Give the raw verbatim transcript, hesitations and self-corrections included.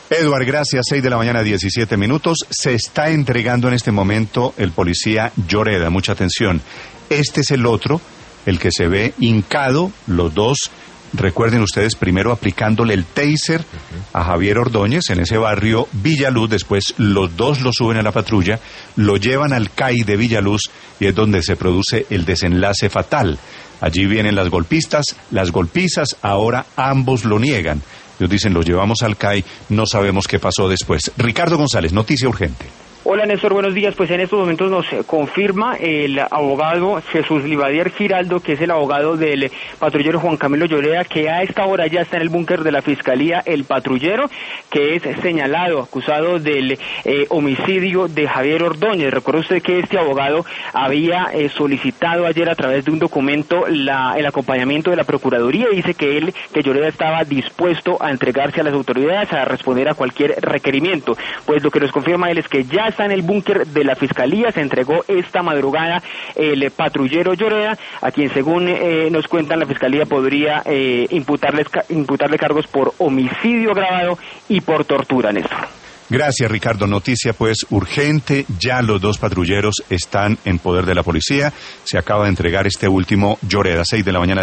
Edward, gracias. Seis de la mañana, diecisiete minutos. Se está entregando en este momento el policía Lloreda. Mucha atención. Este es el otro, el que se ve hincado, los dos. Recuerden ustedes, primero aplicándole el taser a Javier Ordóñez en ese barrio Villaluz. Después los dos lo suben a la patrulla, lo llevan al C A I de Villaluz y es donde se produce el desenlace fatal. Allí vienen las golpistas, las golpizas. Ahora ambos lo niegan. Ellos dicen, los llevamos al C A I, no sabemos qué pasó después. Ricardo González, noticia urgente. Hola Néstor, buenos días. Pues en estos momentos nos confirma el abogado Jesús Livadier Giraldo, que es el abogado del patrullero Juan Camilo Lloreda, que a esta hora ya está en el búnker de la Fiscalía, el patrullero, que es señalado, acusado del eh, homicidio de Javier Ordóñez. Recuerda usted que este abogado había eh, solicitado ayer a través de un documento la, el acompañamiento de la Procuraduría y dice que él, que Lloreda estaba dispuesto a entregarse a las autoridades, a responder a cualquier requerimiento. Pues lo que nos confirma él es que ya está en el búnker de la Fiscalía. Se entregó esta madrugada el patrullero Lloreda, a quien según eh, nos cuentan la Fiscalía podría eh, imputarles, imputarle cargos por homicidio agravado y por tortura, Néstor. Gracias, Ricardo. Noticia pues urgente, ya los dos patrulleros están en poder de la policía. Se acaba de entregar este último Lloreda, seis de la mañana.